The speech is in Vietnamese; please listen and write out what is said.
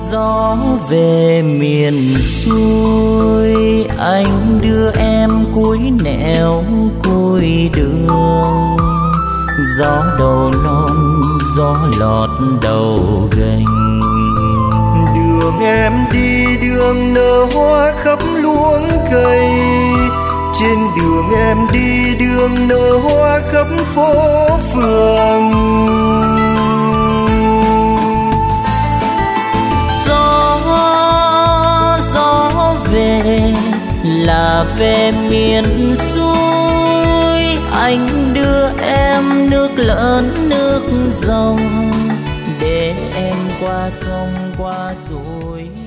Gió về miền xuôi, anh đưa em cuối nẻo cuối đường. Gió đầu lon, gió lọt đầu gành. Đường em đi đường nở hoa khắp luống cây. Trên đường em đi đường nở hoa khắp phố phường. Gió về là về miền xuôi, anh đưa em nước lớn nước dòng để em qua sông qua suối.